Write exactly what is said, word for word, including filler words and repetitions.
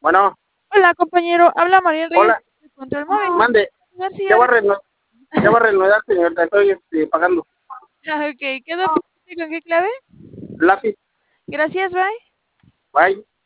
Bueno, Hola, compañero. Habla María Reyes hola, de Control Móvil. mande, A ver si ya va a ahora. reanudar, ya va a reanudar, señorita, estoy este, pagando. Ah, ok, ¿quedó pendiente con qué clave? Lápiz, Gracias, bye. bye.